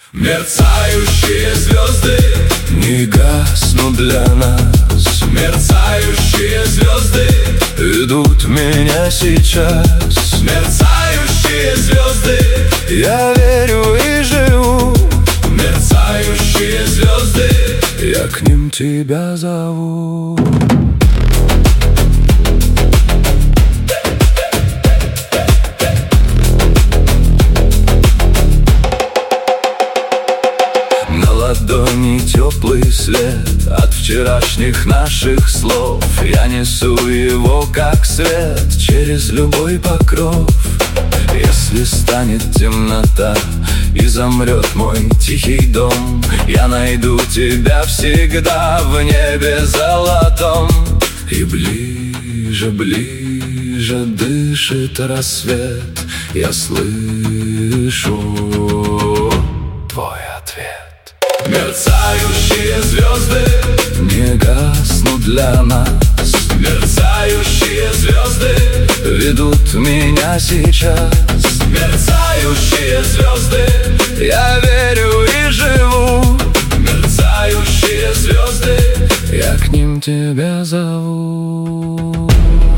Мерцающие звезды не гаснут для нас. Мерцающие звезды ведут меня сейчас. Мерцающие звезды я верю и живу. Мерцающие звезды я к ним тебя зову. На ладони теплый след от вчерашних наших слов. Я несу его как свет через любой покров. Если станет темнота и замрет мой тихий дом, я найду тебя всегда в небе золотом. И ближе, ближе дышит рассвет, я слышу твой ответ. Мерцающие звезды не гаснут для нас. Мерцающие звезды ведут меня сейчас. Мерцающие звезды я верю и живу. Мерцающие звезды я к ним тебя зову.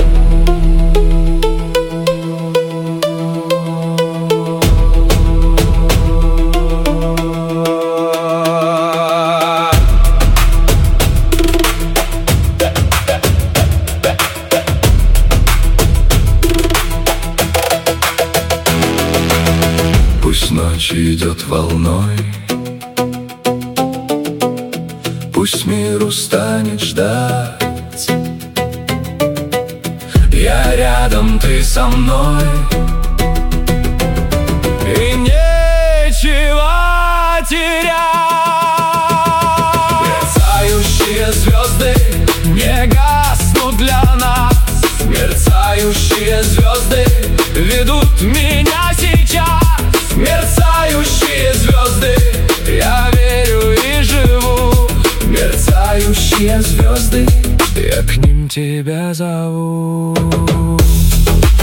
Пусть ночь идет волной, пусть мир устанет ждать. Я рядом, ты со мной, и нечего терять. Мерцающие звезды не гаснут для нас. Мерцающие звезды ведут меня сейчас. Мерцающие звезды я верю и живу. Мерцающие звезды я к ним тебя зову.